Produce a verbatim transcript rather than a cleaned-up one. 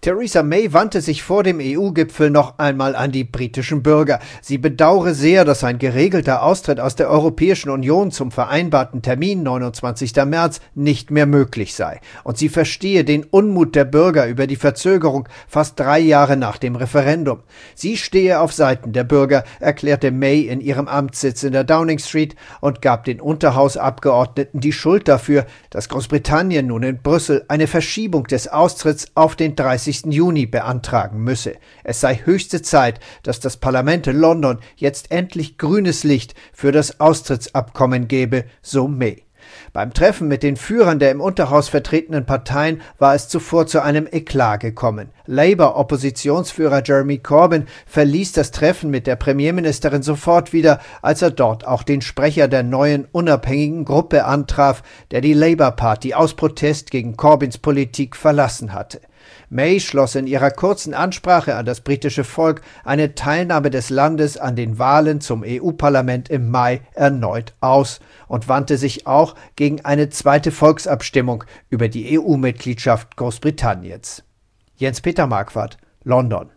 Theresa May wandte sich vor dem E U-Gipfel noch einmal an die britischen Bürger. Sie bedauere sehr, dass ein geregelter Austritt aus der Europäischen Union zum vereinbarten Termin neunundzwanzigsten März nicht mehr möglich sei. Und sie verstehe den Unmut der Bürger über die Verzögerung fast drei Jahre nach dem Referendum. Sie stehe auf Seiten der Bürger, erklärte May in ihrem Amtssitz in der Downing Street und gab den Unterhausabgeordneten die Schuld dafür, dass Großbritannien nun in Brüssel eine Verschiebung des Austritts auf den dreißigsten Juni beantragen müsse. Es sei höchste Zeit, dass das Parlament in London jetzt endlich grünes Licht für das Austrittsabkommen gebe, so May. Beim Treffen mit den Führern der im Unterhaus vertretenen Parteien war es zuvor zu einem Eklat gekommen. Labour-Oppositionsführer Jeremy Corbyn verließ das Treffen mit der Premierministerin sofort wieder, als er dort auch den Sprecher der neuen unabhängigen Gruppe antraf, der die Labour Party aus Protest gegen Corbyns Politik verlassen hatte. May schloss in ihrer kurzen Ansprache an das britische Volk eine Teilnahme des Landes an den Wahlen zum E U-Parlament im Mai erneut aus und wandte sich auch gegen eine zweite Volksabstimmung über die E U-Mitgliedschaft Großbritanniens. Jens-Peter Marquardt, London.